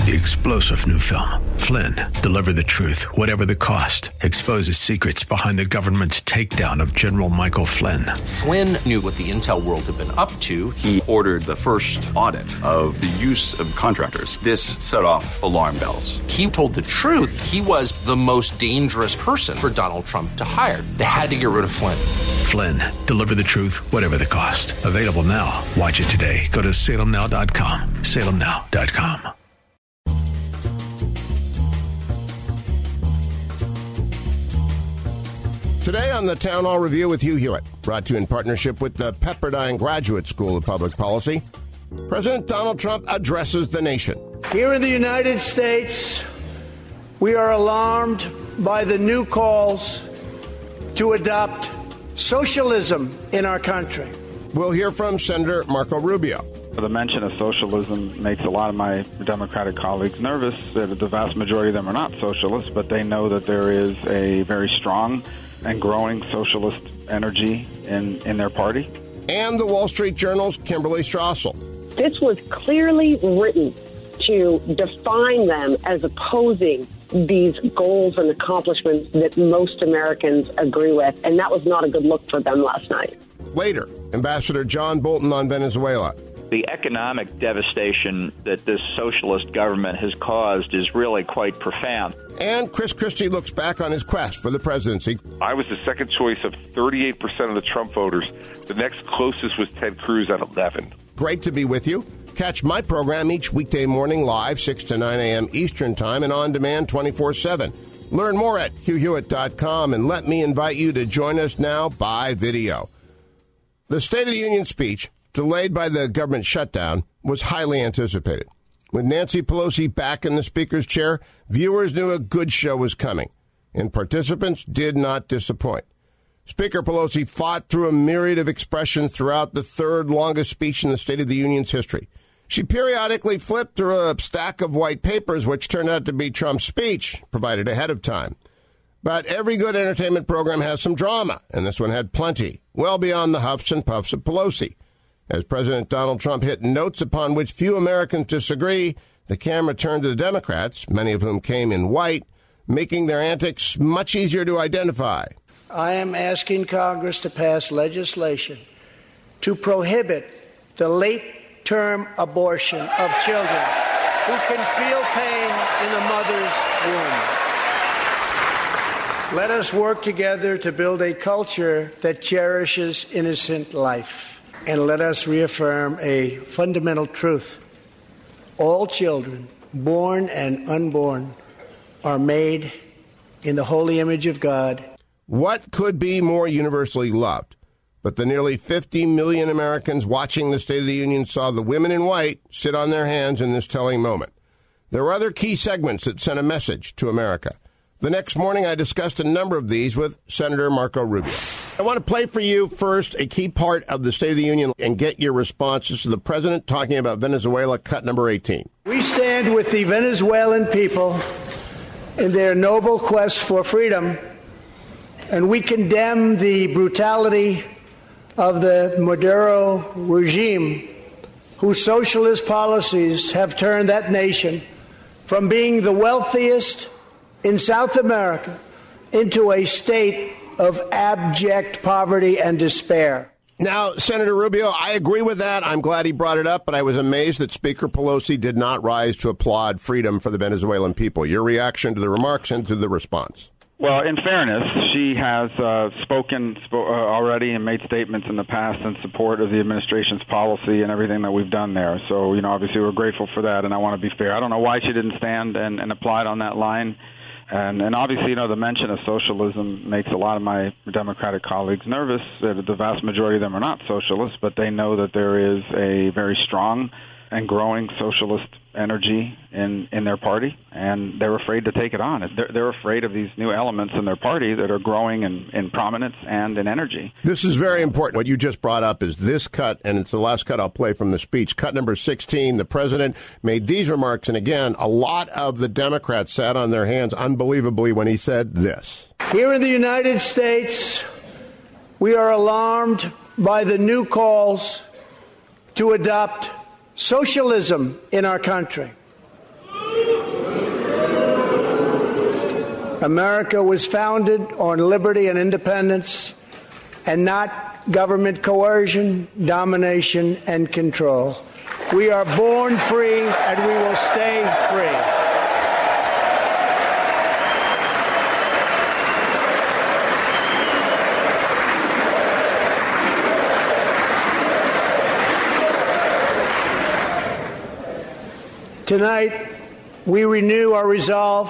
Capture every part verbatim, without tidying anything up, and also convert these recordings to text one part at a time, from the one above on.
The explosive new film, Flynn, deliver the truth, whatever the cost, exposes secrets behind the government's takedown of General Michael Flynn. Flynn knew what the intel world had been up to. He ordered the first audit of the use of contractors. This set off alarm bells. He told the truth. He was the most dangerous person for Donald Trump to hire. They had to get rid of Flynn. Flynn, deliver the truth, whatever the cost. Available now. Watch it today. Go to salem now dot com. salem now dot com. Today on the Town Hall Review with Hugh Hewitt, brought to you in partnership with the Pepperdine Graduate School of Public Policy, President Donald Trump addresses the nation. Here in the United States, we are alarmed by the new calls to adopt socialism in our country. We'll hear from Senator Marco Rubio. The mention of socialism makes a lot of my Democratic colleagues nervous. The vast majority of them are not socialists, but they know that there is a very strong and growing socialist energy in, in their party. And the Wall Street Journal's Kimberly Strassel. This was clearly written to define them as opposing these goals and accomplishments that most Americans agree with, and that was not a good look for them last night. Later, Ambassador John Bolton on Venezuela. The economic devastation that this socialist government has caused is really quite profound. And Chris Christie looks back on his quest for the presidency. I was the second choice of thirty-eight percent of the Trump voters. The next closest was Ted Cruz at eleven. Great to be with you. Catch my program each weekday morning live, six to nine a.m. Eastern Time, and on demand twenty-four seven. Learn more at hugh hewitt dot com, and let me invite you to join us now by video. The State of the Union speech, delayed by the government shutdown, was highly anticipated. With Nancy Pelosi back in the speaker's chair, viewers knew a good show was coming, and participants did not disappoint. Speaker Pelosi fought through a myriad of expressions throughout the third longest speech in the State of the Union's history. She periodically flipped through a stack of white papers, which turned out to be Trump's speech, provided ahead of time. But every good entertainment program has some drama, and this one had plenty, well beyond the huffs and puffs of Pelosi. As President Donald Trump hit notes upon which few Americans disagree, the camera turned to the Democrats, many of whom came in white, making their antics much easier to identify. I am asking Congress to pass legislation to prohibit the late-term abortion of children who can feel pain in the mother's womb. Let us work together to build a culture that cherishes innocent life. And let us reaffirm a fundamental truth. All children, born and unborn, are made in the holy image of God. What could be more universally loved? But the nearly fifty million Americans watching the State of the Union saw the women in white sit on their hands in this telling moment. There were other key segments that sent a message to America. The next morning, I discussed a number of these with Senator Marco Rubio. I want to play for you first a key part of the State of the Union and get your responses to the president talking about Venezuela, cut number eighteen. We stand with the Venezuelan people in their noble quest for freedom, and we condemn the brutality of the Maduro regime, whose socialist policies have turned that nation from being the wealthiest in South America into a state of abject poverty and despair. Now, Senator Rubio, I agree with that. I'm glad he brought it up, but I was amazed that Speaker Pelosi did not rise to applaud freedom for the Venezuelan people. Your reaction to the remarks and to the response? Well, in fairness, she has uh, spoken spo- uh, already and made statements in the past in support of the administration's policy and everything that we've done there. So, you know, obviously we're grateful for that, and I want to be fair. I don't know why she didn't stand and, and applaud on that line. And, and obviously, you know, the mention of socialism makes a lot of my Democratic colleagues nervous. The vast majority of them are not socialists, but they know that there is a very strong and growing socialist energy in, in their party, and they're afraid to take it on. They're, they're afraid of these new elements in their party that are growing in, in prominence and in energy. This is very important. What you just brought up is this cut, and it's the last cut I'll play from the speech. Cut number sixteen, the president made these remarks, and again, a lot of the Democrats sat on their hands unbelievably when he said this. Here in the United States, we are alarmed by the new calls to adopt socialism in our country. America was founded on liberty and independence, and not government coercion, domination, and control. We are born free, and we will stay free. Tonight, we renew our resolve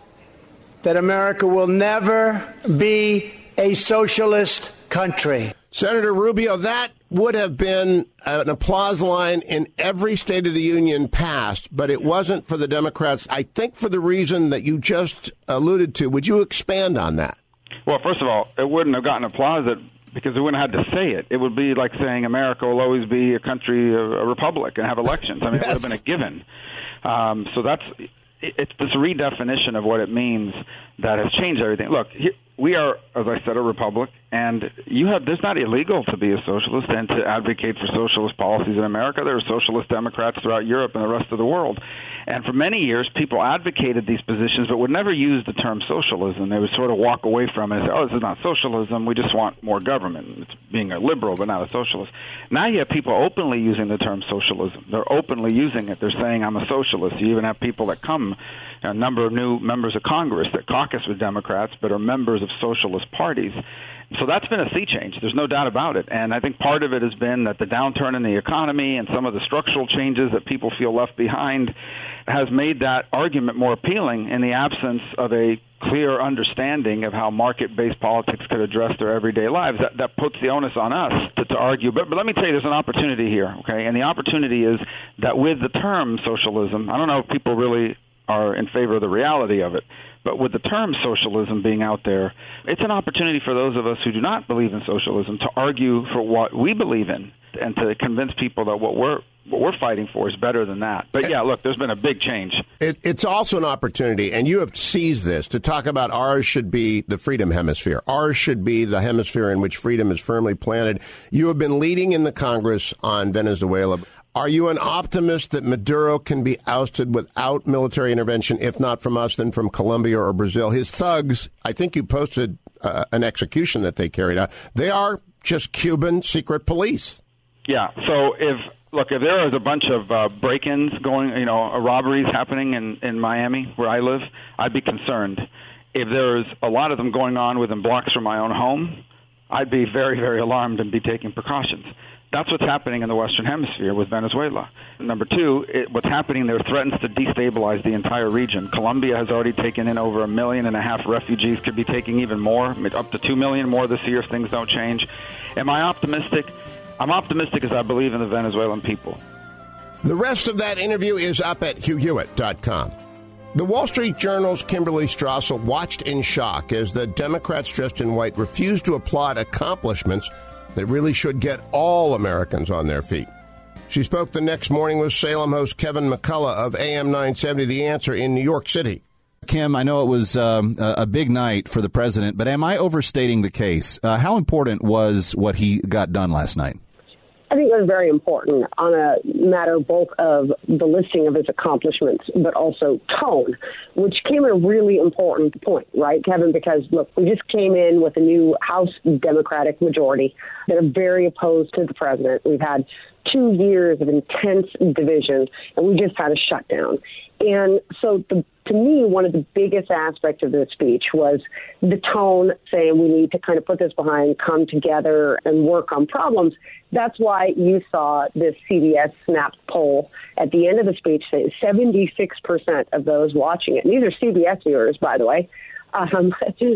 that America will never be a socialist country. Senator Rubio, that would have been an applause line in every State of the Union past, but it wasn't for the Democrats, I think for the reason that you just alluded to. Would you expand on that? Well, first of all, it wouldn't have gotten applause because we wouldn't have had to say it. It would be like saying America will always be a country, a republic, and have elections. I mean, yes. It would have been a given. Um, so that's it's this redefinition of what it means that has changed everything. Look, here, we are, as I said, a republic, and you have there's not illegal to be a socialist and to advocate for socialist policies in America. There are socialist Democrats throughout Europe and the rest of the world. And for many years, people advocated these positions but would never use the term socialism. They would sort of walk away from it and say, oh, this is not socialism. We just want more government. It's being a liberal but not a socialist. Now you have people openly using the term socialism. They're openly using it. They're saying, I'm a socialist. You even have people that come, a number of new members of Congress that caucus with Democrats but are members of socialist parties. So that's been a sea change. There's no doubt about it. And I think part of it has been that the downturn in the economy and some of the structural changes that people feel left behind has made that argument more appealing in the absence of a clear understanding of how market-based politics could address their everyday lives. That, that puts the onus on us to, to argue. But, but let me tell you, there's an opportunity here, okay? And the opportunity is that with the term socialism, I don't know if people really are in favor of the reality of it, but with the term socialism being out there, it's an opportunity for those of us who do not believe in socialism to argue for what we believe in and to convince people that what we're what we're fighting for is better than that. But yeah, look, there's been a big change. It, it's also an opportunity, and you have seized this, to talk about ours should be the freedom hemisphere. Ours should be the hemisphere in which freedom is firmly planted. You have been leading in the Congress on Venezuela. Are you an optimist that Maduro can be ousted without military intervention, if not from us, then from Colombia or Brazil? His thugs, I think you posted uh, an execution that they carried out. They are just Cuban secret police. Yeah, so if... Look, if there is a bunch of uh, break-ins going, you know, robberies happening in, in Miami, where I live, I'd be concerned. If there's a lot of them going on within blocks from my own home, I'd be very, very alarmed and be taking precautions. That's what's happening in the Western Hemisphere with Venezuela. Number two, it, what's happening there threatens to destabilize the entire region. Colombia has already taken in over a million and a half refugees, could be taking even more, up to two million more this year if things don't change. Am I optimistic? I'm optimistic as I believe in the Venezuelan people. The rest of that interview is up at hugh hewitt dot com. The Wall Street Journal's Kimberly Strassel watched in shock as the Democrats dressed in white refused to applaud accomplishments that really should get all Americans on their feet. She spoke the next morning with Salem host Kevin McCullough of A M nine seventy The Answer in New York City. Kim, I know it was um, a big night for the president, but am I overstating the case? Uh, how important was what he got done last night? I think it was very important on a matter both of the listing of his accomplishments, but also tone, which came at a really important point, right, Kevin? Because, look, we just came in with a new House Democratic majority that are very opposed to the president. We've had two years of intense division, and we just had a shutdown. And so the, to me, one of the biggest aspects of this speech was the tone, saying we need to kind of put this behind, come together and work on problems. That's why you saw this C B S Snap poll at the end of the speech say seventy-six percent of those watching it, and these are C B S viewers, by the way, um,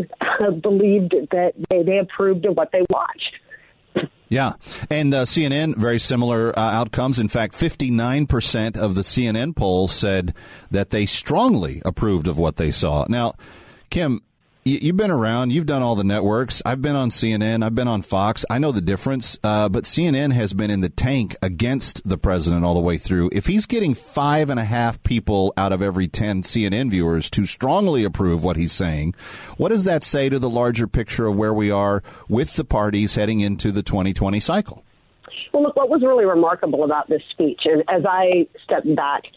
believed that they, they approved of what they watched. Yeah. And uh, C N N, very similar uh, outcomes. In fact, fifty-nine percent of the C N N poll said that they strongly approved of what they saw. Now, Kim, y- you've been around. You've done all the networks. I've been on C N N. I've been on Fox. I know the difference. Uh, but C N N has been in the tank against the president all the way through. If he's getting five and a half people out of every ten C N N viewers to strongly approve what he's saying, what does that say to the larger picture of where we are with the parties heading into the twenty twenty cycle? Well, look, what was really remarkable about this speech, and as I stepped back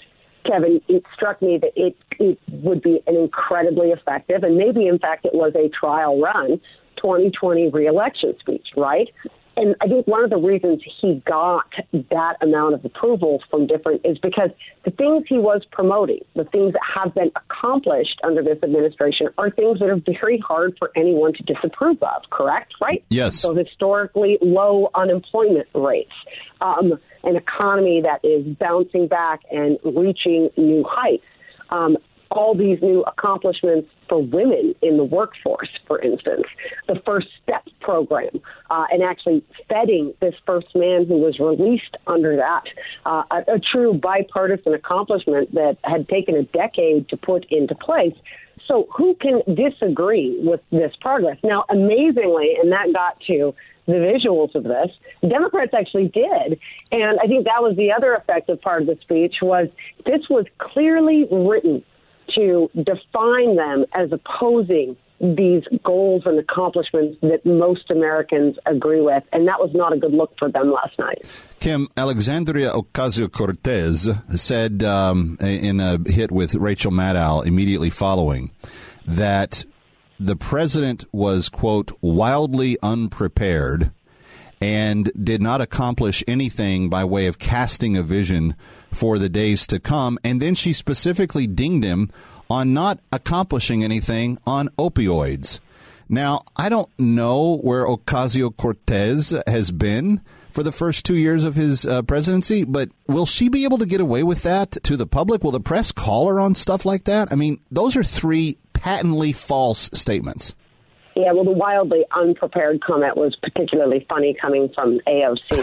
Kevin, it struck me that it, it would be an incredibly effective, and maybe, in fact, it was a trial run, twenty twenty reelection speech, right? And I think one of the reasons he got that amount of approval from different is because the things he was promoting, the things that have been accomplished under this administration, are things that are very hard for anyone to disapprove of, correct? Right? Yes. So historically low unemployment rates, um, an economy that is bouncing back and reaching new heights, um, all these new accomplishments for women in the workforce, for instance, the First Step program, uh, and actually feting this first man who was released under that, uh, a, a true bipartisan accomplishment that had taken a decade to put into place. So who can disagree with this progress? Now, amazingly, and that got to the visuals of this, Democrats actually did. And I think that was the other effective part of the speech, was this was clearly written to define them as opposing these goals and accomplishments that most Americans agree with. And that was not a good look for them last night. Kim, Alexandria Ocasio-Cortez said um, in a hit with Rachel Maddow immediately following that the president was, quote, wildly unprepared and did not accomplish anything by way of casting a vision for the days to come. And then she specifically dinged him on not accomplishing anything on opioids. Now, I don't know where Ocasio-Cortez has been for the first two years of his uh, presidency, but will she be able to get away with that to the public? Will the press call her on stuff like that? I mean, those are three patently false statements. Yeah, well, the wildly unprepared comment was particularly funny coming from A O C.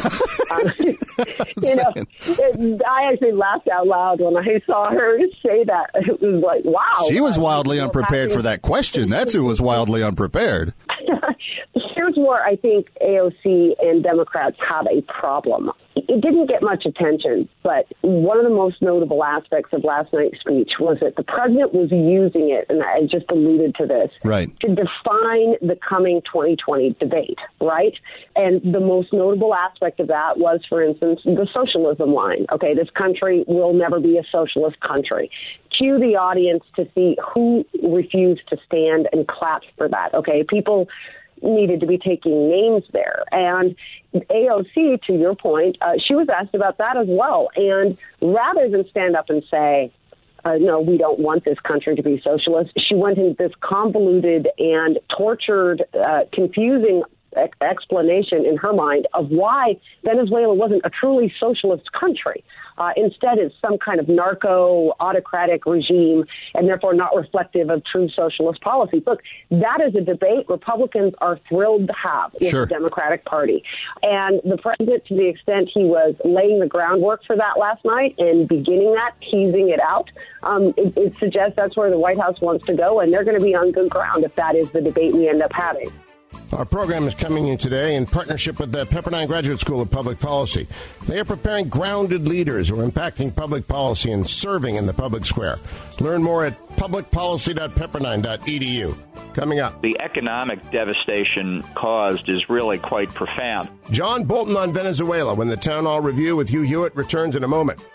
um, you know, it, I actually laughed out loud when I saw her say that. It was like, wow. She was uh, wildly unprepared for that question. That's who was wildly unprepared. Here's where I think A O C and Democrats have a problem. It didn't get much attention, but one of the most notable aspects of last night's speech was that the president was using it, and I just alluded to this, right, to define the coming twenty twenty debate, right? And the most notable aspect of that was, for instance, the socialism line. Okay, this country will never be a socialist country. Cue the audience to see who refused to stand and clap for that. Okay, people needed to be taking names there. And A O C, to your point, uh, she was asked about that as well. And rather than stand up and say, uh, no, we don't want this country to be socialist, she went into this convoluted and tortured, uh, confusing explanation in her mind of why Venezuela wasn't a truly socialist country. Uh, instead, it's some kind of narco-autocratic regime and therefore not reflective of true socialist policy. Look, that is a debate Republicans are thrilled to have with Sure. the Democratic Party. And the president, to the extent he was laying the groundwork for that last night and beginning that, teasing it out, um, it, it suggests that's where the White House wants to go, and they're going to be on good ground if that is the debate we end up having. Our program is coming in today in partnership with the Pepperdine Graduate School of Public Policy. They are preparing grounded leaders who are impacting public policy and serving in the public square. Learn more at public policy dot pepperdine dot e d u. Coming up, the economic devastation caused is really quite profound. John Bolton on Venezuela when the Town Hall Review with Hugh Hewitt returns in a moment.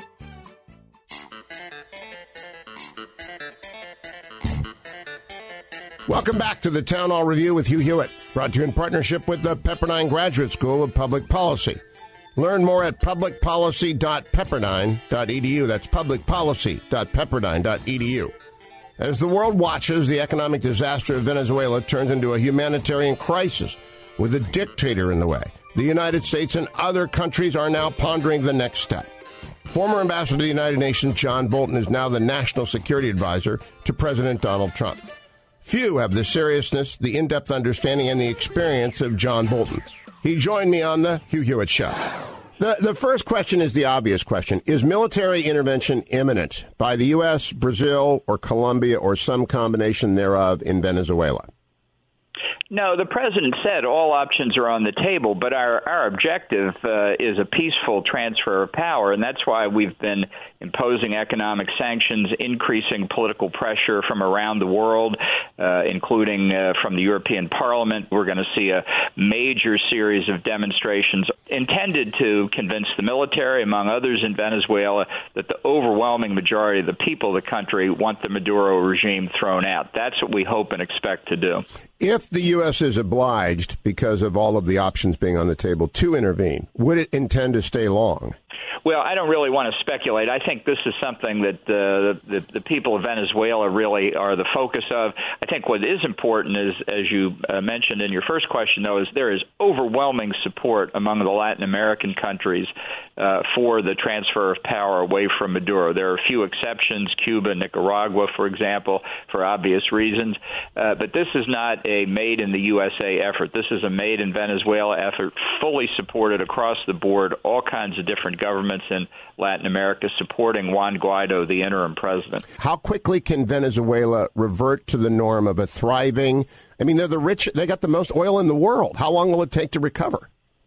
Welcome back to the Town Hall Review with Hugh Hewitt, brought to you in partnership with the Pepperdine Graduate School of Public Policy. Learn more at public policy dot pepperdine dot e d u. That's public policy dot pepperdine dot e d u. As the world watches, the economic disaster of Venezuela turns into a humanitarian crisis with a dictator in the way. The United States and other countries are now pondering the next step. Former Ambassador to the United Nations John Bolton is now the National Security Advisor to President Donald Trump. Few have the seriousness, the in-depth understanding, and the experience of John Bolton. He joined me on the Hugh Hewitt Show. The, the first question is the obvious question. Is military intervention imminent by the U S, Brazil, or Colombia, or some combination thereof in Venezuela? No, the president said all options are on the table, but our, our objective uh, is a peaceful transfer of power, and that's why we've been imposing economic sanctions, increasing political pressure from around the world, uh, including uh, from the European Parliament. We're going to see a major series of demonstrations intended to convince the military, among others in Venezuela, that the overwhelming majority of the people of the country want the Maduro regime thrown out. That's what we hope and expect to do. If the U S is obliged, because of all of the options being on the table, to intervene, would it intend to stay long? Well, I don't really want to speculate. I think this is something that uh, the, the people of Venezuela really are the focus of. I think what is important is, as you uh, mentioned in your first question, though, is there is overwhelming support among the Latin American countries uh, for the transfer of power away from Maduro. There are a few exceptions, Cuba, Nicaragua, for example, for obvious reasons. Uh, but this is not a made-in-the-U S A effort. This is a made-in-Venezuela effort, fully supported across the board, all kinds of different governments in Latin America supporting Juan Guaido, the interim president. How quickly can Venezuela revert to the norm of a thriving? I mean, they're the rich. They got the most oil in the world. How long will it take to recover?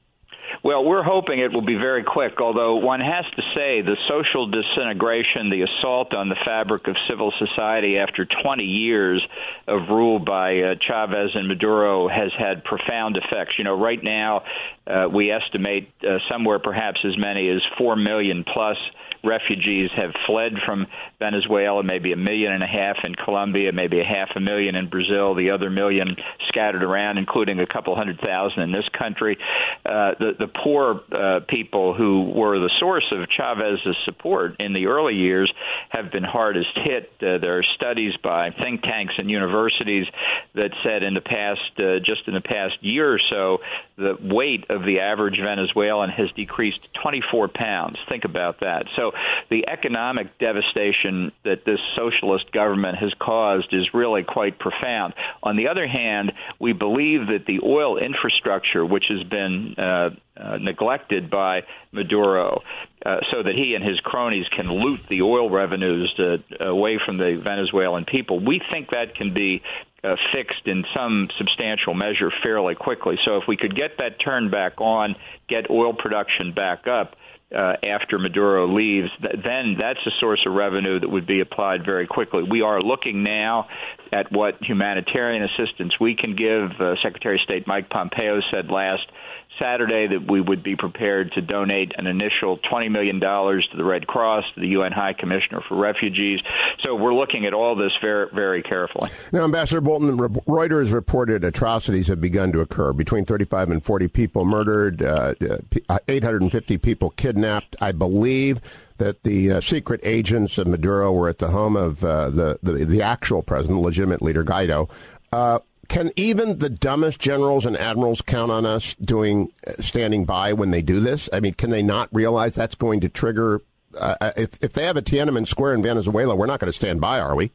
Well, we're hoping it will be very quick, although one has to say the social disintegration, the assault on the fabric of civil society after twenty years of rule by uh, Chavez and Maduro has had profound effects. You know, right now uh, we estimate uh, somewhere perhaps as many as four million plus refugees have fled from Venezuela, maybe a million and a half in Colombia, maybe a half a million in Brazil, the other million scattered around, including a couple hundred thousand in this country. Uh, the, the poor uh, people who were the source of Chavez's support in the early years have been hardest hit. Uh, there are studies by think tanks and universities that said in the past, uh, just in the past year or so, the weight of the average Venezuelan has decreased twenty-four pounds. Think about that. So the economic devastation that this socialist government has caused is really quite profound. On the other hand, we believe that the oil infrastructure, which has been uh, uh, neglected by Maduro, uh, so that he and his cronies can loot the oil revenues uh, away from the Venezuelan people, we think that can be Uh, fixed in some substantial measure fairly quickly. So if we could get that turned back on, get oil production back up uh, after Maduro leaves, th- then that's a source of revenue that would be applied very quickly. We are looking now at what humanitarian assistance we can give. Uh, Secretary of State Mike Pompeo said last Saturday that we would be prepared to donate an initial twenty million dollars to the Red Cross, to the U N High Commissioner for Refugees. So we're looking at all this very, very carefully. Now, Ambassador Bolton, Reuters reported atrocities have begun to occur. Between thirty-five and forty people murdered, uh, eight hundred fifty people kidnapped. I believe that the uh, secret agents of Maduro were at the home of uh, the, the, the actual president, legitimate leader Guaido. Uh, Can even the dumbest generals and admirals count on us doing standing by when they do this? I mean, can they not realize that's going to trigger? Uh, if if they have a Tiananmen Square in Venezuela, we're not going to stand by, are we?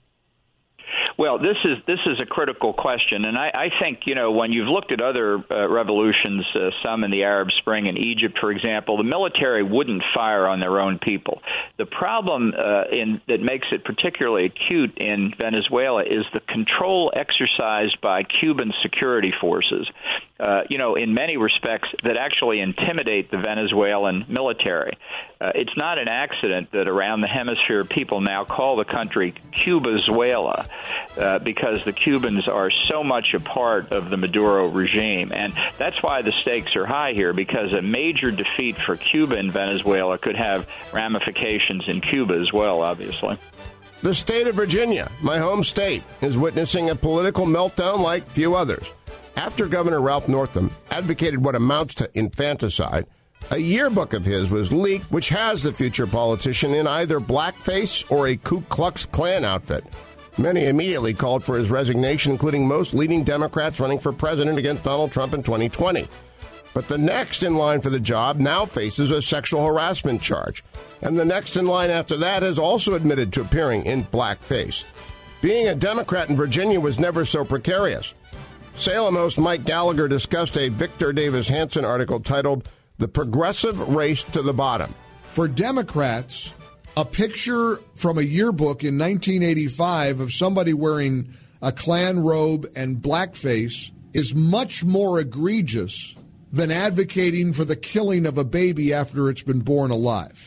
Well, this is this is a critical question, and I, I think, you know, when you've looked at other uh, revolutions, uh, some in the Arab Spring in Egypt, for example, the military wouldn't fire on their own people. The problem uh, in, that makes it particularly acute in Venezuela is the control exercised by Cuban security forces, uh, you know, in many respects that actually intimidate the Venezuelan military. Uh, it's not an accident that around the hemisphere people now call the country Cubazuela. Uh, because the Cubans are so much a part of the Maduro regime. And that's why the stakes are high here, because a major defeat for Cuba in Venezuela could have ramifications in Cuba as well, obviously. The state of Virginia, my home state, is witnessing a political meltdown like few others. After Governor Ralph Northam advocated what amounts to infanticide, a yearbook of his was leaked, which has the future politician in either blackface or a Ku Klux Klan outfit. Many immediately called for his resignation, including most leading Democrats running for president against Donald Trump in twenty twenty. But the next in line for the job now faces a sexual harassment charge. And the next in line after that has also admitted to appearing in blackface. Being a Democrat in Virginia was never so precarious. Salem host Mike Gallagher discussed a Victor Davis Hanson article titled "The Progressive Race to the Bottom." For Democrats, a picture from a yearbook in nineteen eighty-five of somebody wearing a Klan robe and blackface is much more egregious than advocating for the killing of a baby after it's been born alive.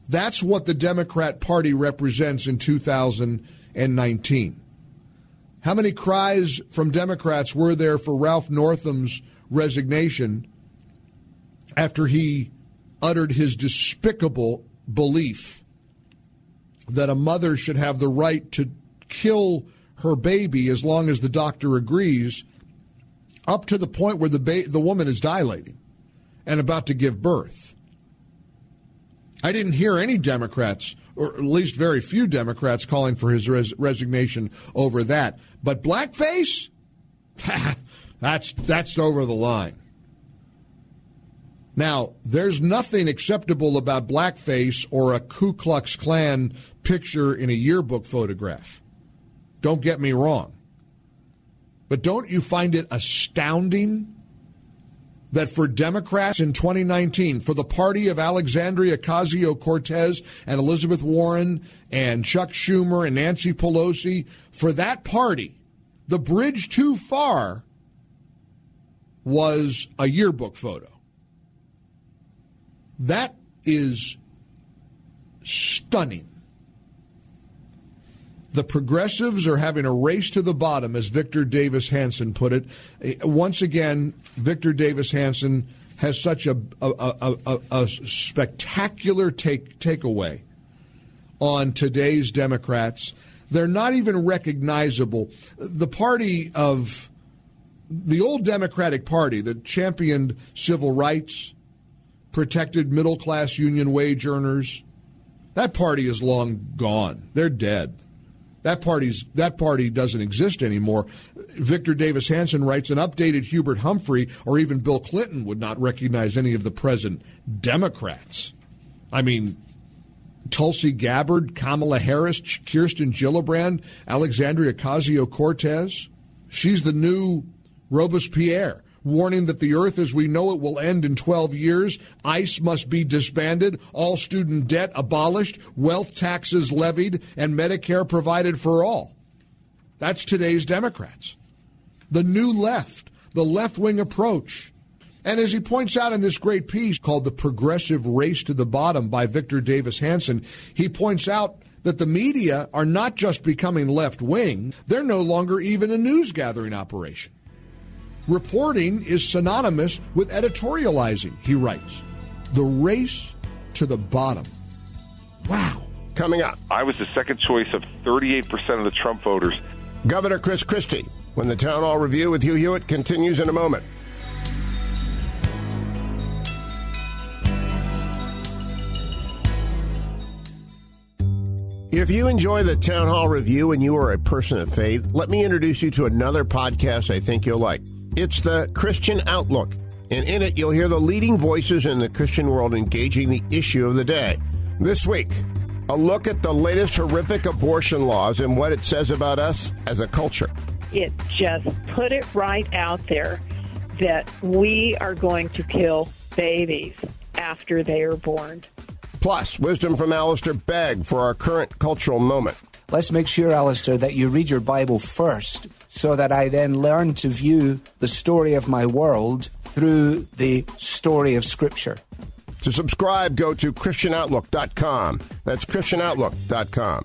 That's what the Democrat Party represents in two thousand nineteen. How many cries from Democrats were there for Ralph Northam's resignation after he uttered his despicable belief that a mother should have the right to kill her baby as long as the doctor agrees, up to the point where the ba- the woman is dilating and about to give birth? I didn't hear any Democrats, or at least very few Democrats, calling for his res- resignation over that. But blackface? that's that's over the line. Now, there's nothing acceptable about blackface or a Ku Klux Klan picture in a yearbook photograph. Don't get me wrong. But don't you find it astounding that for Democrats in twenty nineteen, for the party of Alexandria Ocasio-Cortez and Elizabeth Warren and Chuck Schumer and Nancy Pelosi, for that party, the bridge too far was a yearbook photo? That is stunning. The progressives are having a race to the bottom, as Victor Davis Hanson put it. Once again, Victor Davis Hanson has such a, a, a, a, a spectacular take takeaway on today's Democrats. They're not even recognizable. The party of the old Democratic Party that championed civil rights, protected middle-class union wage earners, that party is long gone. They're dead. That party's that party doesn't exist anymore. Victor Davis Hanson writes, an updated Hubert Humphrey or even Bill Clinton would not recognize any of the present Democrats. I mean, Tulsi Gabbard, Kamala Harris, Kirsten Gillibrand, Alexandria Ocasio-Cortez. She's the new Robespierre, warning that the earth as we know it will end in twelve years. ICE must be disbanded, all student debt abolished, wealth taxes levied, and Medicare provided for all. That's today's Democrats. The new left, the left-wing approach. And as he points out in this great piece called The Progressive Race to the Bottom by Victor Davis Hanson, he points out that the media are not just becoming left-wing, they're no longer even a news-gathering operation. Reporting is synonymous with editorializing, he writes. The race to the bottom. Wow. Coming up. I was the second choice of thirty-eight percent of the Trump voters. Governor Chris Christie, when the Town Hall Review with Hugh Hewitt continues in a moment. If you enjoy the Town Hall Review and you are a person of faith, let me introduce you to another podcast I think you'll like. It's the Christian Outlook, and in it you'll hear the leading voices in the Christian world engaging the issue of the day. This week, a look at the latest horrific abortion laws and what it says about us as a culture. It just put it right out there that we are going to kill babies after they are born. Plus, wisdom from Alistair Begg for our current cultural moment. Let's make sure, Alistair, that you read your Bible first so that I then learn to view the story of my world through the story of Scripture. To subscribe, go to Christian Outlook dot com. That's Christian Outlook dot com.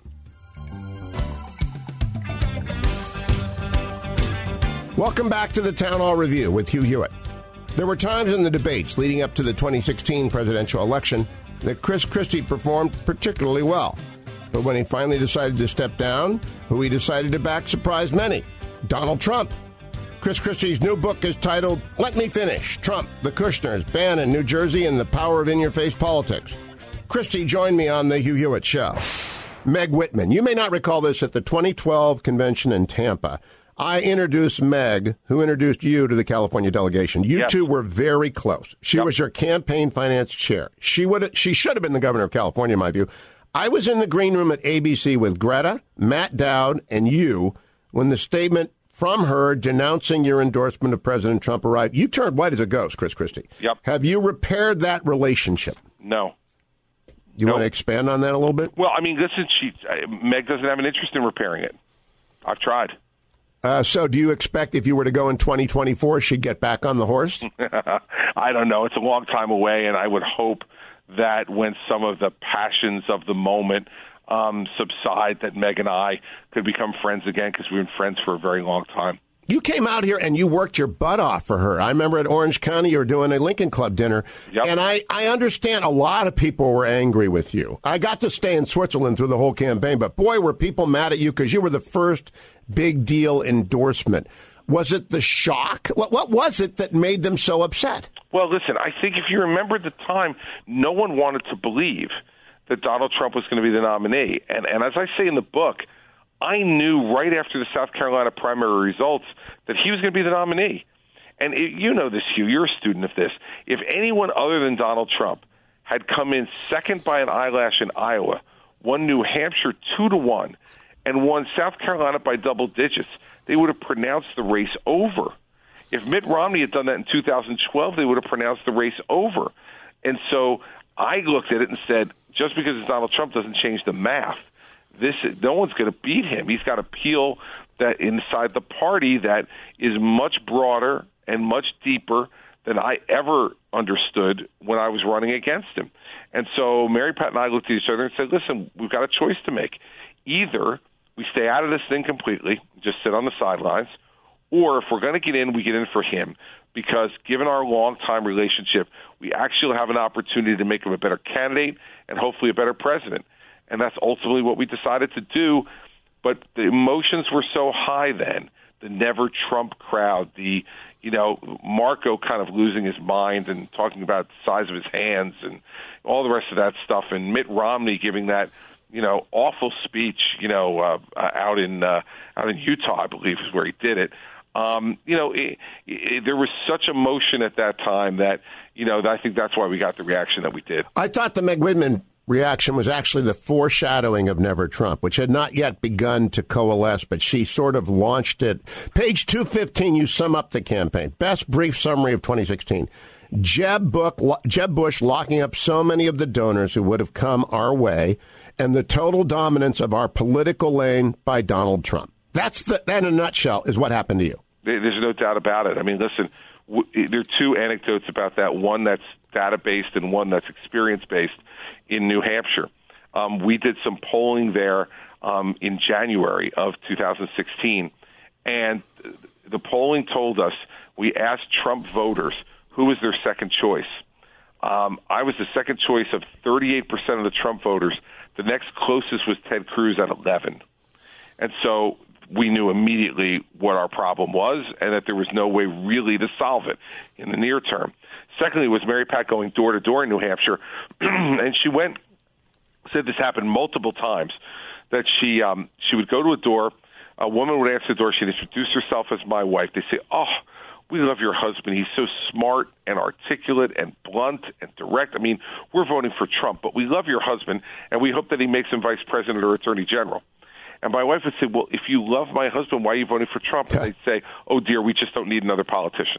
Welcome back to the Town Hall Review with Hugh Hewitt. There were times in the debates leading up to the twenty sixteen presidential election that Chris Christie performed particularly well. But when he finally decided to step down, who he decided to back surprised many. Donald Trump. Chris Christie's new book is titled, Let Me Finish, Trump, the Kushners, Bannon, New Jersey, and the Power of In-Your-Face Politics. Christie joined me on the Hugh Hewitt Show. Meg Whitman. You may not recall this at the twenty twelve convention in Tampa. I introduced Meg, who introduced you to the California delegation. You yes. two were very close. She yep. was your campaign finance chair. She would she should have been the governor of California, in my view. I was in the green room at A B C with Greta, Matt Dowd, and you when the statement from her denouncing your endorsement of President Trump arrived. You turned white as a ghost, Chris Christie. Yep. Have you repaired that relationship? No. You nope. want to expand on that a little bit? Well, I mean, listen, she, Meg doesn't have an interest in repairing it. I've tried. Uh, so do you expect if you were to go in twenty twenty-four, she'd get back on the horse? I don't know. It's a long time away, and I would hope that when some of the passions of the moment um, subside, that Meg and I could become friends again, because we've been friends for a very long time. You came out here and you worked your butt off for her. I remember at Orange County you were doing a Lincoln Club dinner, yep. and I, I understand a lot of people were angry with you. I got to stay in Switzerland through the whole campaign, but boy, were people mad at you because you were the first big deal endorsement. Was it the shock? What, what was it that made them so upset? Well, listen, I think if you remember the time, no one wanted to believe that Donald Trump was going to be the nominee. And, and as I say in the book, I knew right after the South Carolina primary results that he was going to be the nominee. And it, you know this, Hugh, you're a student of this. If anyone other than Donald Trump had come in second by an eyelash in Iowa, won New Hampshire two to one, and won South Carolina by double digits, they would have pronounced the race over. If Mitt Romney had done that in two thousand twelve, they would have pronounced the race over. And so I looked at it and said, just because it's Donald Trump doesn't change the math. This no one's going to beat him. He's got appeal that inside the party that is much broader and much deeper than I ever understood when I was running against him. And so Mary Pat and I looked at each other and said, listen, we've got a choice to make. Either we stay out of this thing completely, just sit on the sidelines, or if we're going to get in, we get in for him, because given our long-time relationship, we actually have an opportunity to make him a better candidate and hopefully a better president. And that's ultimately what we decided to do. But the emotions were so high then, the never Trump crowd, the, you know, Marco kind of losing his mind and talking about the size of his hands and all the rest of that stuff, and Mitt Romney giving that, you know, awful speech, you know, uh, out in uh, out in Utah, I believe is where he did it. Um, you know, it, it, there was such emotion at that time that, you know, I think that's why we got the reaction that we did. I thought the Meg Whitman reaction was actually the foreshadowing of Never Trump, which had not yet begun to coalesce, but she sort of launched it. Page two fifteen, you sum up the campaign. Best brief summary of twenty sixteen. Jeb, Book, Jeb Bush locking up so many of the donors who would have come our way, and the total dominance of our political lane by Donald Trump. That's the, that in a nutshell is what happened to you. There's no doubt about it. I mean, listen, w- there are two anecdotes about that, one that's data-based and one that's experience-based in New Hampshire. Um, we did some polling there um, in January of two thousand sixteen, and the polling told us, we asked Trump voters who was their second choice. Um, I was the second choice of thirty-eight percent of the Trump voters. The next closest was Ted Cruz at eleven. And so we knew immediately what our problem was and that there was no way really to solve it in the near term. Secondly, was Mary Pat going door to door in New Hampshire, and she went, said this happened multiple times, that she um, she would go to a door, a woman would answer the door, she'd introduce herself as my wife. They say, oh, we love your husband. He's so smart and articulate and blunt and direct. I mean, we're voting for Trump, but we love your husband, and we hope that he makes him vice president or attorney general. And my wife would say, well, if you love my husband, why are you voting for Trump? And they'd say, oh, dear, we just don't need another politician.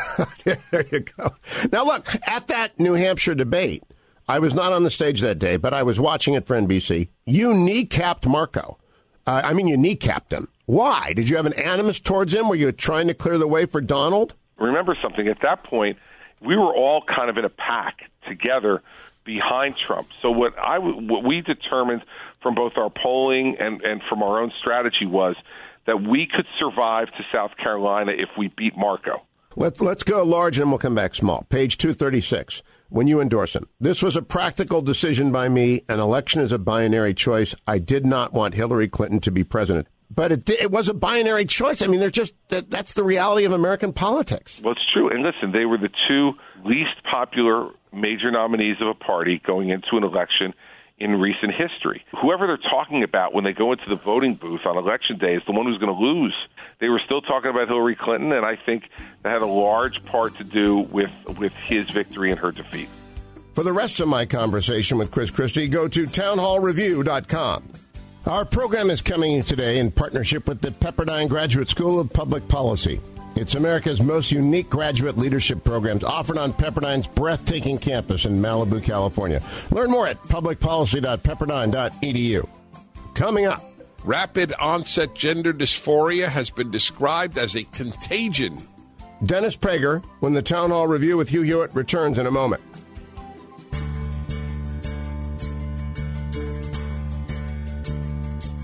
There you go. Now, look, at that New Hampshire debate, I was not on the stage that day, but I was watching it for N B C. You kneecapped Marco. Uh, I mean, you kneecapped him. Why? Did you have an animus towards him? Were you trying to clear the way for Donald? Remember something. At that point, we were all kind of in a pack together behind Trump. So what I what we determined from both our polling and, and from our own strategy was that we could survive to South Carolina if we beat Marco. Let's, let's go large and we'll come back small. Page two thirty-six, when you endorse him. This was a practical decision by me. An election is a binary choice. I did not want Hillary Clinton to be president. But it, it was a binary choice. I mean, they're just that, that's the reality of American politics. Well, it's true. And listen, they were the two least popular major nominees of a party going into an election in recent history. Whoever they're talking about when they go into the voting booth on Election Day is the one who's going to lose. They were still talking about Hillary Clinton, and I think that had a large part to do with, with his victory and her defeat. For the rest of my conversation with Chris Christie, go to town hall review dot com. Our program is coming today in partnership with the Pepperdine Graduate School of Public Policy. It's America's most unique graduate leadership programs offered on Pepperdine's breathtaking campus in Malibu, California. Learn more at public policy dot pepperdine dot e d u. Coming up. Rapid onset gender dysphoria has been described as a contagion. Dennis Prager, when the Town Hall Review with Hugh Hewitt returns in a moment.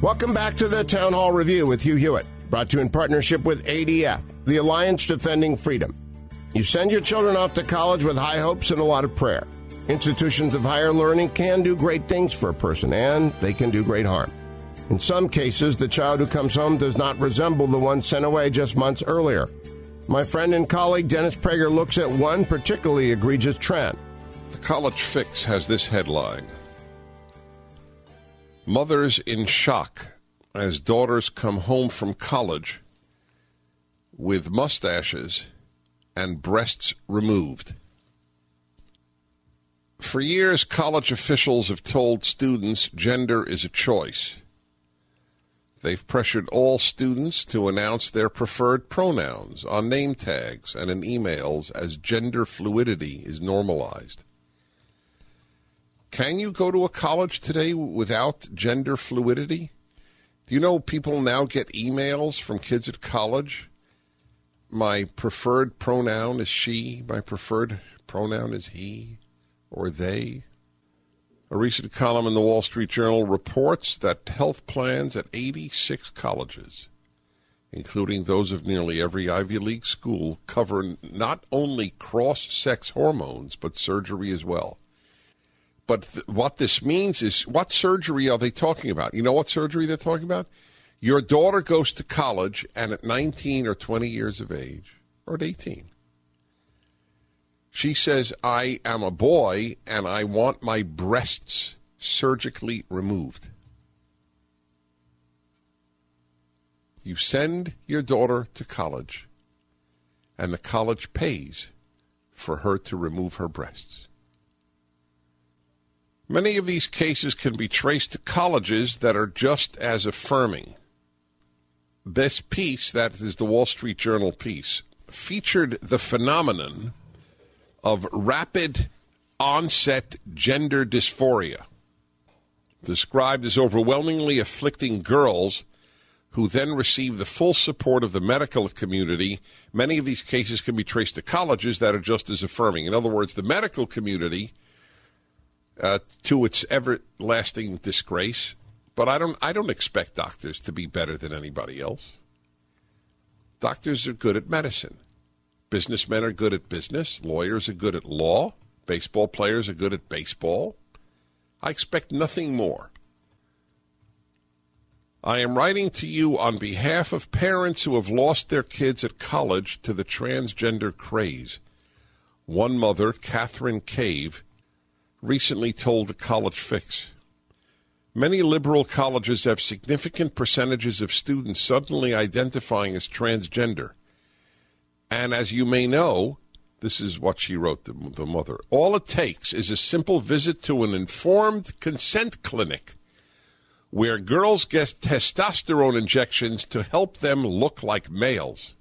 Welcome back to the Town Hall Review with Hugh Hewitt, brought to you in partnership with A D F, the Alliance Defending Freedom. You send your children off to college with high hopes and a lot of prayer. Institutions of higher learning can do great things for a person, and they can do great harm. In some cases, the child who comes home does not resemble the one sent away just months earlier. My friend and colleague Dennis Prager looks at one particularly egregious trend. The College Fix has this headline: Mothers in shock as daughters come home from college with mustaches and breasts removed. For years, college officials have told students gender is a choice. They've pressured all students to announce their preferred pronouns on name tags and in emails as gender fluidity is normalized. Can you go to a college today without gender fluidity? Do you know people now get emails from kids at college? My preferred pronoun is she. My preferred pronoun is he or they. A recent column in the Wall Street Journal reports that health plans at eighty-six colleges, including those of nearly every Ivy League school, cover not only cross-sex hormones, but surgery as well. But th- what this means is, what surgery are they talking about? You know what surgery they're talking about? Your daughter goes to college, and at nineteen or twenty years of age, or at eighteen, she says, I am a boy, and I want my breasts surgically removed. You send your daughter to college, and the college pays for her to remove her breasts. Many of these cases can be traced to colleges that are just as affirming. This piece, that is the Wall Street Journal piece, featured the phenomenon of rapid onset gender dysphoria, described as overwhelmingly afflicting girls who then receive the full support of the medical community. Many of these cases can be traced to colleges that are just as affirming. In other words, the medical community, uh, to its everlasting disgrace, but I don't, I don't expect doctors to be better than anybody else. Doctors are good at medicine. Businessmen are good at business. Lawyers are good at law. Baseball players are good at baseball. I expect nothing more. I am writing to you on behalf of parents who have lost their kids at college to the transgender craze. One mother, Catherine Cave, recently told the College Fix. Many liberal colleges have significant percentages of students suddenly identifying as transgender. And as you may know, this is what she wrote, the, the mother, all it takes is a simple visit to an informed consent clinic where girls get testosterone injections to help them look like males.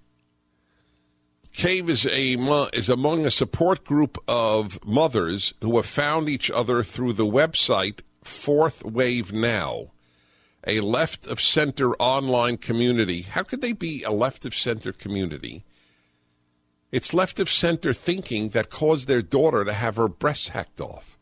Cave is, a, is among a support group of mothers who have found each other through the website Fourth Wave Now, a left-of-center online community. How could they be a left-of-center community? It's left-of-center thinking that caused their daughter to have her breasts hacked off.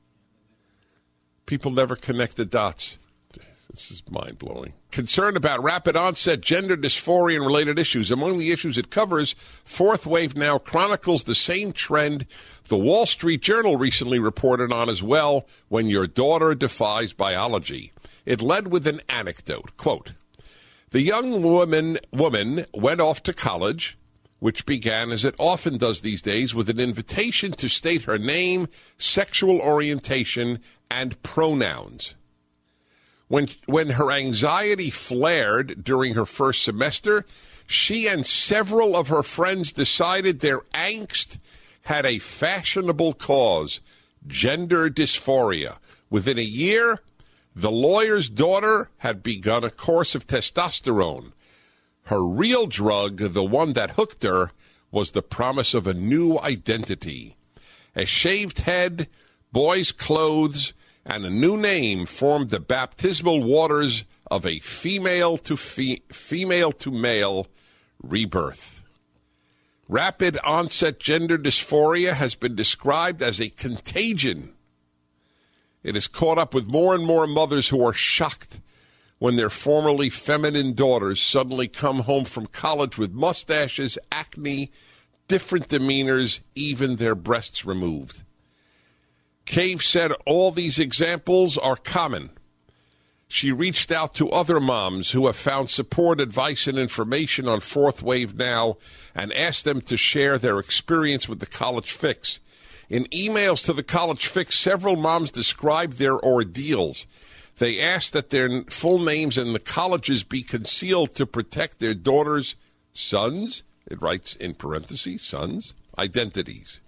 People never connect the dots. This is mind-blowing. Concerned about rapid onset gender dysphoria and related issues. Among the issues it covers, Fourth Wave Now chronicles the same trend the Wall Street Journal recently reported on as well, when your daughter defies biology. It led with an anecdote. Quote, the young woman, woman went off to college, which began, as it often does these days, with an invitation to state her name, sexual orientation, and pronouns. When, when her anxiety flared during her first semester, she and several of her friends decided their angst had a fashionable cause, gender dysphoria. Within a year, the lawyer's daughter had begun a course of testosterone. Her real drug, the one that hooked her, was the promise of a new identity. A shaved head, boys' clothes, and a new name formed the baptismal waters of a female to fe- female to male rebirth. Rapid onset gender dysphoria has been described as a contagion. It has caught up with more and more mothers who are shocked when their formerly feminine daughters suddenly come home from college with mustaches, acne, different demeanors, even their breasts removed. Cave said all these examples are common. She reached out to other moms who have found support, advice, and information on Fourth Wave Now and asked them to share their experience with the College Fix. In emails to the College Fix, several moms described their ordeals. They asked that their full names and the colleges be concealed to protect their daughters' sons, it writes in parentheses, sons, identities.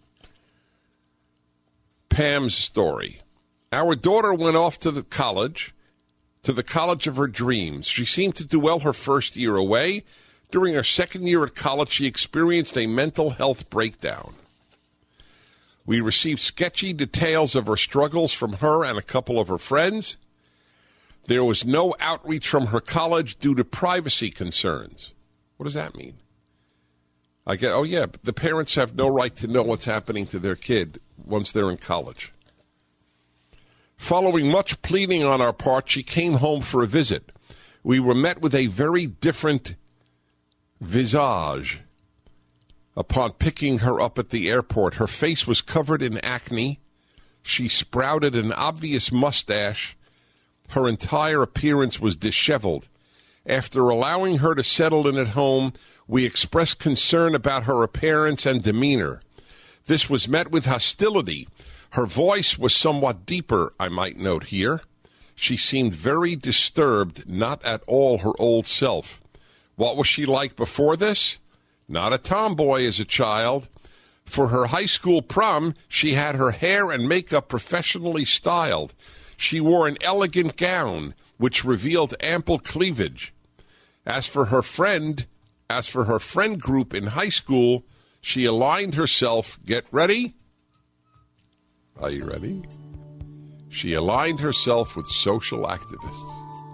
Pam's story. Our daughter went off to the college, to the college of her dreams. She seemed to do well her first year away. During her second year at college, she experienced a mental health breakdown. We received sketchy details of her struggles from her and a couple of her friends. There was no outreach from her college due to privacy concerns. What does that mean? I get, oh, yeah, the parents have no right to know what's happening to their kid once they're in college. Following much pleading on our part, she came home for a visit. We were met with a very different visage. Upon picking her up at the airport, her face was covered in acne. She sprouted an obvious mustache. Her entire appearance was disheveled. After allowing her to settle in at home, we expressed concern about her appearance and demeanor. This was met with hostility. Her voice was somewhat deeper, I might note here. She seemed very disturbed, not at all her old self. What was she like before this? Not a tomboy as a child. For her high school prom, she had her hair and makeup professionally styled. She wore an elegant gown, which revealed ample cleavage. As for her friend, as for her friend group in high school, she aligned herself, get ready? Are you ready? She aligned herself with social activists.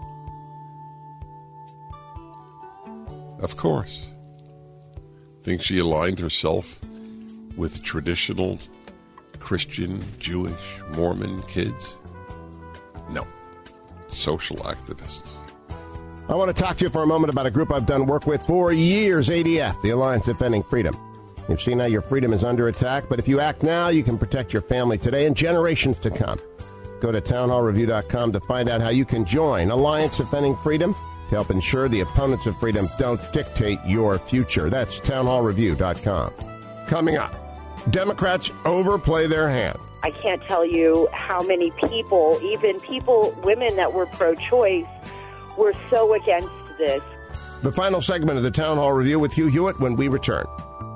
Of course. Think she aligned herself with traditional Christian, Jewish, Mormon kids? No. Social activists. I want to talk to you for a moment about a group I've done work with for years, A D F, the Alliance Defending Freedom. You've seen how your freedom is under attack, but if you act now, you can protect your family today and generations to come. Go to town hall review dot com to find out how you can join Alliance Defending Freedom to help ensure the opponents of freedom don't dictate your future. That's town hall review dot com. Coming up, Democrats overplay their hand. I can't tell you how many people, even people, women that were pro-choice, were so against this. The final segment of the Town Hall Review with Hugh Hewitt when we return.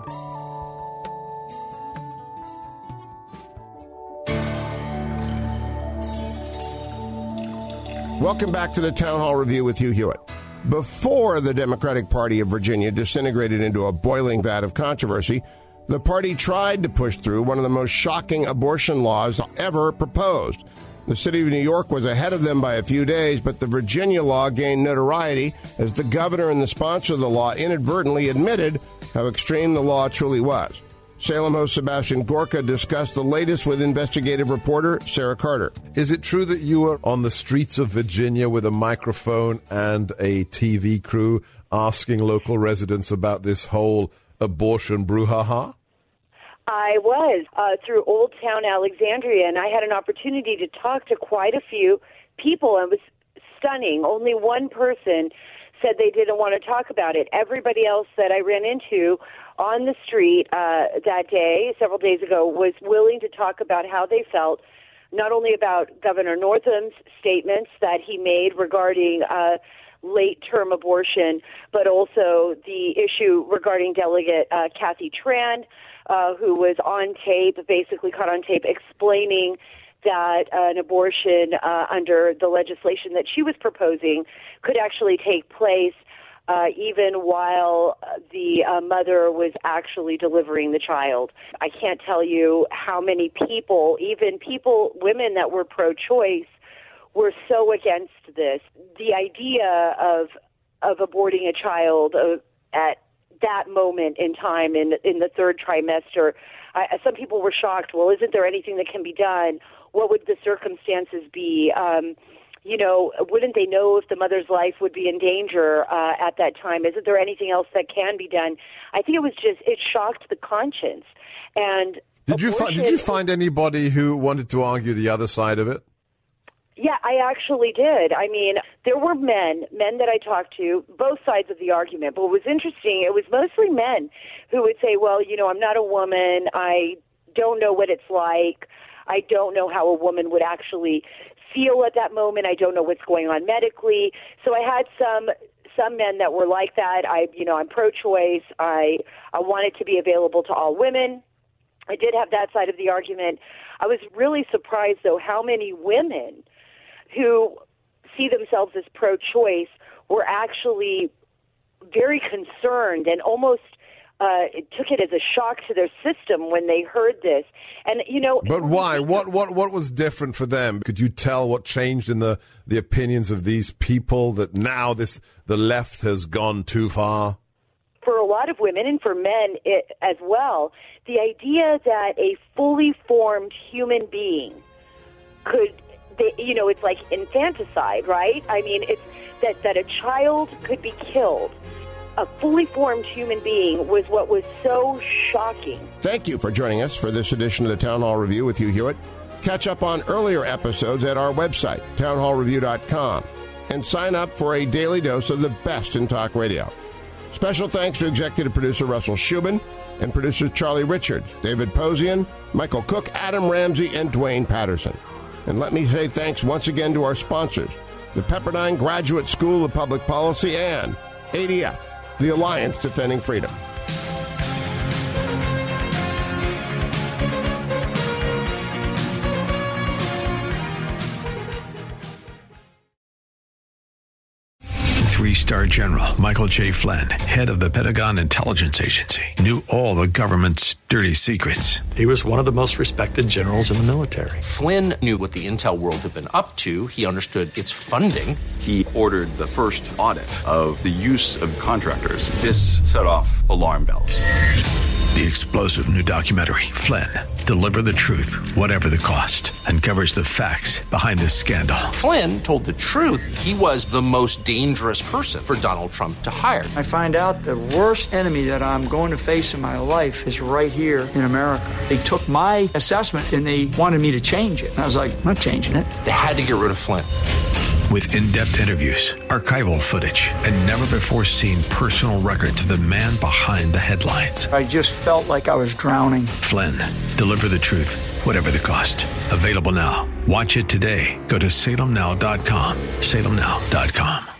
Welcome back to the Town Hall Review with Hugh Hewitt. Before the Democratic Party of Virginia disintegrated into a boiling vat of controversy, the party tried to push through one of the most shocking abortion laws ever proposed. The city of New York was ahead of them by a few days, but the Virginia law gained notoriety as the governor and the sponsor of the law inadvertently admitted how extreme the law truly was. Salem host Sebastian Gorka discussed the latest with investigative reporter Sarah Carter. Is it true that you were on the streets of Virginia with a microphone and a T V crew asking local residents about this whole abortion brouhaha? I was uh, through Old Town Alexandria, and I had an opportunity to talk to quite a few people, and it was stunning. Only one person said they didn't want to talk about it. Everybody else that I ran into on the street uh, that day, several days ago, was willing to talk about how they felt, not only about Governor Northam's statements that he made regarding uh, late-term abortion, but also the issue regarding Delegate uh, Kathy Tran, uh, who was on tape, basically caught on tape, explaining that uh, an abortion uh, under the legislation that she was proposing could actually take place uh, even while the uh, mother was actually delivering the child. I can't tell you how many people, even people, women that were pro-choice, were so against this. The idea of of aborting a child uh, at that moment in time in in the third trimester, I, some people were shocked. Well, isn't there anything that can be done? What would the circumstances be? Um, you know, wouldn't they know if the mother's life would be in danger uh, at that time? Isn't there anything else that can be done? I think it was just, it shocked the conscience. And did you find, did you find anybody who wanted to argue the other side of it? Yeah, I actually did. I mean, there were men, men that I talked to, both sides of the argument. But what was interesting, it was mostly men who would say, well, you know, I'm not a woman. I don't know what it's like. I don't know how a woman would actually feel at that moment. I don't know what's going on medically. So I had some some men that were like that. I, you know, I'm pro-choice. I, I want it to be available to all women. I did have that side of the argument. I was really surprised, though, how many women who see themselves as pro-choice were actually very concerned and almost Uh, it took it as a shock to their system when they heard this. And, you know... But why? What what what was different for them? Could you tell what changed in the, the opinions of these people, that now this the left has gone too far? For a lot of women, and for men it, as well, the idea that a fully formed human being could... They, you know, it's like infanticide, right? I mean, it's that, that a child could be killed. A fully formed human being was what was so shocking. Thank you for joining us for this edition of the Town Hall Review with Hugh Hewitt. Catch up on earlier episodes at our website, town hall review dot com, and sign up for a daily dose of the best in talk radio. Special thanks to executive producer Russell Shubin and producers Charlie Richards, David Posian, Michael Cook, Adam Ramsey, and Dwayne Patterson. And let me say thanks once again to our sponsors, the Pepperdine Graduate School of Public Policy and A D F, the Alliance Defending Freedom. Three-star General Michael J. Flynn, head of the Pentagon Intelligence Agency, knew all the government's dirty secrets. He was one of the most respected generals in the military. Flynn knew what the intel world had been up to. He understood its funding. He ordered the first audit of the use of contractors. This set off alarm bells. The explosive new documentary, Flynn, Deliver the Truth, Whatever the Cost, uncovers the facts behind this scandal. Flynn told the truth. He was the most dangerous person for Donald Trump to hire. I find out the worst enemy that I'm going to face in my life is right here in America. They took my assessment and they wanted me to change it. And I was like, I'm not changing it. They had to get rid of Flynn. With in-depth interviews, archival footage, and never-before-seen personal records of the man behind the headlines. I just felt like I was drowning. Flynn, Deliver the Truth, Whatever the Cost. Available now. Watch it today. Go to salem now dot com. salem now dot com.